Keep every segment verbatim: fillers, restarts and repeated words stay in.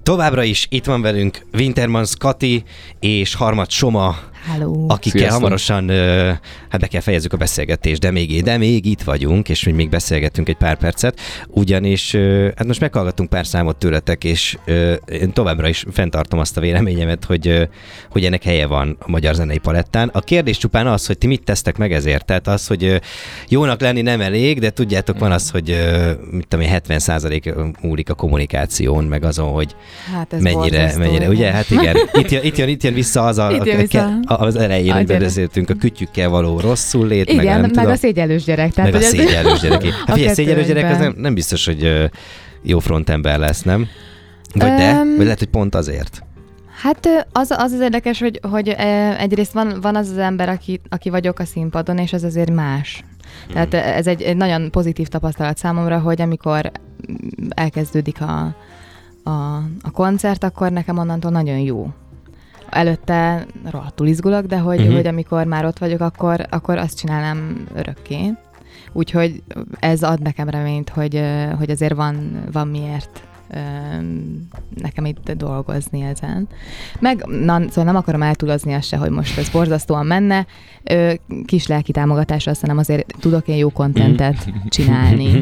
Továbbra is itt van velünk Wintermans Kati és Harmat Soma, Hello. akikkel Sziasztok. hamarosan uh, hát be kell fejezzük a beszélgetést, de még, de még itt vagyunk, és még beszélgettünk egy pár percet, ugyanis uh, hát most meghallgattunk pár számot tőletek, és uh, én továbbra is fenntartom azt a véleményemet, hogy, uh, hogy ennek helye van a magyar zenei palettán. A kérdés csupán az, hogy ti mit tesztek meg ezért, tehát az, hogy uh, jónak lenni nem elég, de tudjátok, van az, hogy uh, mit tudom én, hetven százalék múlik a kommunikáción, meg azon, hogy hát mennyire, mennyire, ugye? Hát igen, itt jön, itt jön, itt jön vissza az a, itt jön vissza. a, az elején, hogy beszéltünk a kütyükkel való rosszul lét, igen, meg nem meg tudom. a szégyellős gyerek. Tehát, meg a szégyellős gyerek. Hát figyelj, szégyellős gyerek az nem, nem biztos, hogy uh, jó frontember lesz, nem? Vagy um, de? Vagy lehet, hogy pont azért? Hát az az, az érdekes, hogy, hogy egyrészt van, van az az ember, aki, aki vagyok a színpadon, és az azért más. Tehát ez egy, egy nagyon pozitív tapasztalat számomra, hogy amikor elkezdődik a, a, a koncert, akkor nekem onnantól nagyon jó. Előtte rohadtul izgulok, de hogy, uh-huh. hogy amikor már ott vagyok, akkor, akkor azt csinálom örökké. Úgyhogy ez ad nekem reményt, hogy, hogy azért van, van miért nekem itt dolgozni ezen. Meg, na, szóval nem akarom eltúlozni azt se, hogy most ez borzasztóan menne. Kis lelki támogatásra azt nem azért tudok én jó kontentet csinálni.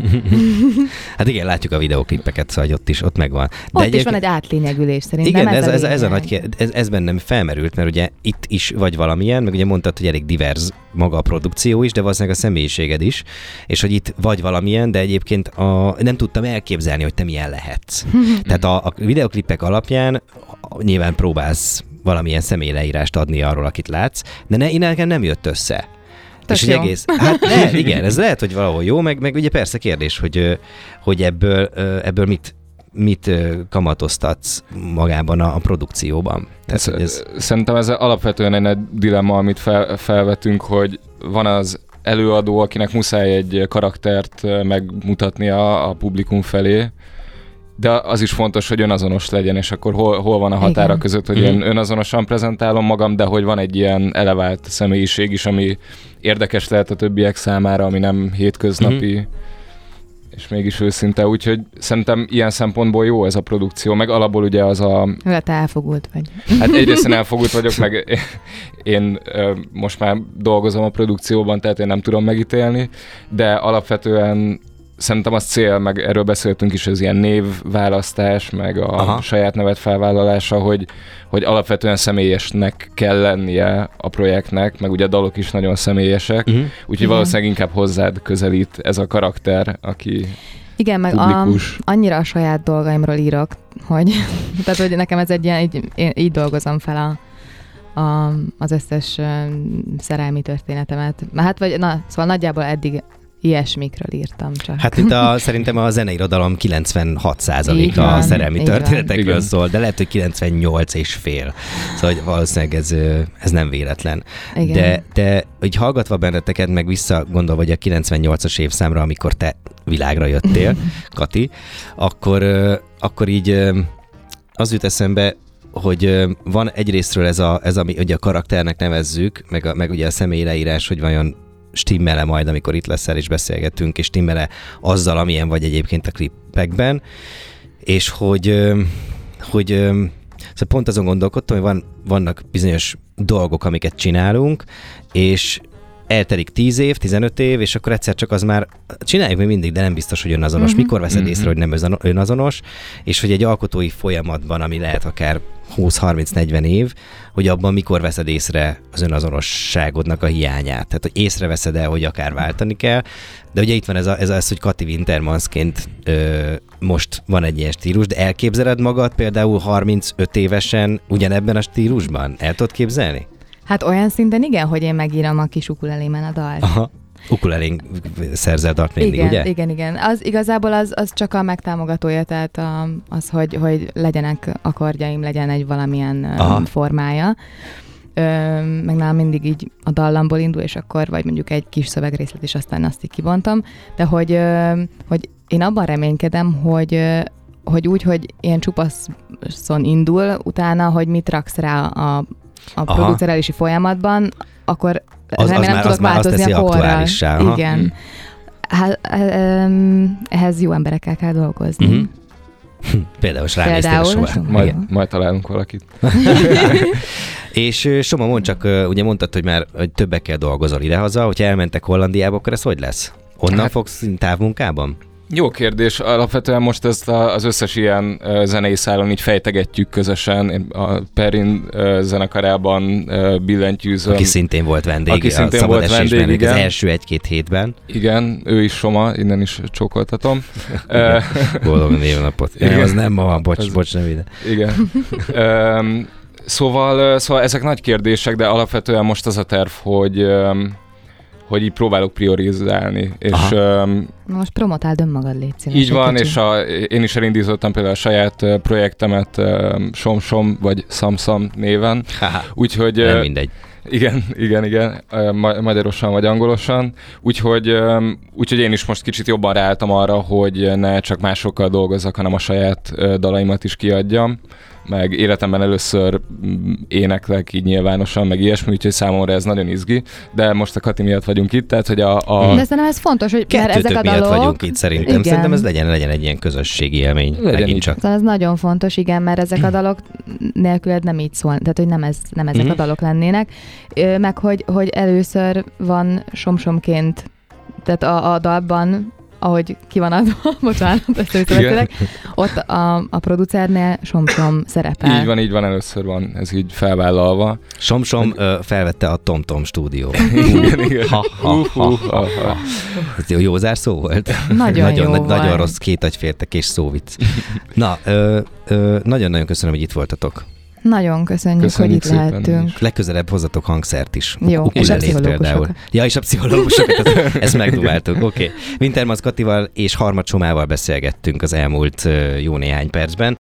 Hát igen, látjuk a videóklippeket, szóval ott is, ott megvan. De ott egyébként... is van egy átlényegülés szerintem. Igen, ez, ez, ez, ez, a nagy kérdés, ez, ez bennem felmerült, mert ugye itt is vagy valamilyen, meg ugye mondtad, hogy elég divers maga a produkció is, de valószínűleg a személyiséged is, és hogy itt vagy valamilyen, de egyébként a, nem tudtam elképzelni, hogy te milyen lehetsz. Tehát a, a videoklippek alapján nyilván próbálsz valamilyen személyleírást adni arról, akit látsz, de ne, nekem nem jött össze. Tök és hogy egész, hát lehet, igen, ez lehet, hogy valahol jó, meg, meg ugye persze kérdés, hogy, hogy ebből, ebből mit, mit kamatoztatsz magában a, a produkcióban. Tehát, ez, ez... Szerintem ez alapvetően egy dilemma, amit fel, felvetünk, hogy van az előadó, akinek muszáj egy karaktert megmutatnia a publikum felé, de az is fontos, hogy önazonos legyen, és akkor hol, hol van a határa Igen. között, hogy én önazonosan prezentálom magam, de hogy van egy ilyen elevált személyiség is, ami érdekes lehet a többiek számára, ami nem hétköznapi, uh-huh. és mégis őszinte, úgyhogy szerintem ilyen szempontból jó ez a produkció, meg alapból ugye az a... Hát elfogult vagy. Hát egyrészt én elfogult vagyok, meg én most már dolgozom a produkcióban, tehát én nem tudom megítélni, de alapvetően szerintem az cél, meg erről beszéltünk is, az ilyen névválasztás, meg a Aha. saját nevet felvállalása, hogy, hogy alapvetően személyesnek kell lennie a projektnek, meg ugye a dalok is nagyon személyesek, uh-huh. úgyhogy Igen. valószínűleg inkább hozzád közelít ez a karakter, aki Igen, meg a, annyira a saját dolgaimról írok, hogy, tehát, hogy nekem ez egy ilyen, így, így dolgozom fel a, a, az összes uh, szerelmi történetemet. Hát vagy, na, szóval nagyjából eddig ilyesmikről írtam csak. Hát itt a, szerintem a zeneirodalom kilencvenhat százaléka a szerelmi történetekről szól, de lehet, hogy kilencvennyolc és fél. Szóval valószínűleg ez, ez nem véletlen. Igen. De, de hogy hallgatva benneteket, meg visszagondolva, vagy a kilencvennyolcas évszámra, amikor te világra jöttél, Kati, akkor, akkor így az jut eszembe, hogy van egyrésztről ez, a, ez ami ugye a karakternek nevezzük, meg, a, meg ugye a személyi leírás, hogy vajon stimmele majd, amikor itt leszel és beszélgetünk, és stimmele azzal, amilyen vagy egyébként a klippekben, és hogy, hogy szóval pont azon gondolkodtam, hogy van, vannak bizonyos dolgok, amiket csinálunk, és eltelik tíz év, tizenöt év, és akkor egyszer csak az már csináljuk még mindig, de nem biztos, hogy önazonos. Mm-hmm. Mikor veszed észre, hogy nem önazonos, és hogy egy alkotói folyamatban, ami lehet akár húsz harminc negyven év, hogy abban mikor veszed észre az önazonosságodnak a hiányát. Tehát, hogy észreveszed el, hogy akár váltani kell, de ugye itt van ez, a, ez az, hogy Kati Wintermansként ö, most van egy ilyen stílus, de elképzeled magad például harmincöt évesen ugyanebben a stílusban? El tudod képzelni? Hát olyan szinten igen, hogy én megírom a kis ukulelémen a dalt. Aha. Ukulelén szerzel dalt mindig, igen, ugye? Igen, igen. Az igazából az, az csak a megtámogatója, tehát a, az, hogy, hogy legyenek akkordjaim, legyen egy valamilyen Aha. formája. Ö, meg nálam mindig így a dallamból indul, és akkor vagy mondjuk egy kis szövegrészlet, és aztán azt így kibontom. De hogy, ö, hogy én abban reménykedem, hogy, ö, hogy úgy, hogy ilyen csupaszon indul, utána, hogy mit raksz rá a a producerelési folyamatban, akkor az, remélem az már, tudok változni a korral. Igen. Hmm. Hát, ehhez jó emberekkel kell dolgozni. Mm-hmm. Például ránéztél a Somát. Majd, majd találunk valakit. És Soma, mondd csak, ugye mondtad, hogy már hogy többekkel dolgozol idehaza, hogyha elmentek Hollandiába, akkor ez hogy lesz? Onnan hát, fogsz távmunkában? Jó kérdés. Alapvetően most ezt a, az összes ilyen uh, zenei szálon így fejtegetjük közösen. Én a Perrin uh, zenekarában uh, billentyűzöm. Aki szintén volt vendég. Aki szintén volt vendég, igen. Az első egy-két hétben. Igen, ő is Soma, innen is csókoltatom. Boldog névnapot. Igen, az nem ma van, bocs, ez, bocs, nem ide. Igen. um, szóval, szóval ezek nagy kérdések, de alapvetően most az a terv, hogy um, hogy így próbálok priorizálni. És, um, most promotáld önmagad, légy szíves. Így van, kicsi. És a, én is elindítottam például a saját uh, projektemet um, SomSom vagy SamSam néven. Úgyhogy... Nem mindegy. Igen, igen, igen, ma- magyarosan vagy angolosan. Úgyhogy, um, úgyhogy én is most kicsit jobban ráálltam arra, hogy ne csak másokkal dolgozzak, hanem a saját uh, dalaimat is kiadjam. Meg életemben először éneklek így nyilvánosan, meg ilyesmi, úgyhogy számomra ez nagyon izgi, de most a Kati miatt vagyunk itt, tehát hogy a... a... De szerintem ez fontos, hogy mert ezek a dalok... miatt vagyunk itt szerintem. Igen. Szerintem ez legyen, legyen egy ilyen közösségi élmény. Legyen csak. Szóval ez nagyon fontos, igen, mert ezek a dalok nélküled nem így szól, tehát hogy nem, ez, nem ezek mm-hmm. a dalok lennének, meg hogy, hogy először van somsomként, tehát a, a dalban, ahogy ki van adva, bocsánat, ezt őszületileg, ott a, a producernél SomSom szerepel. Így van, így van, először van ez így felvállalva. SomSom uh, felvette a TomTom stúdió. Igen, igen. Ha, ha, ha, ha, ha. Ez jó, jó zárszó volt? Nagyon, nagyon jó Nagyon volt. Rossz két agyfértek és szóvic. Na, ö, ö, nagyon-nagyon köszönöm, hogy itt voltatok. Nagyon köszönjük, köszönjük hogy itt lehettünk. Is. Legközelebb hozzatok hangszert is. Jó, és a pszichológusokat. Ja, és a pszichológusokat, ezt, ezt megdumáltuk. Oké. Okay. Wintermann Katival és Harmad Somával beszélgettünk az elmúlt jó néhány percben.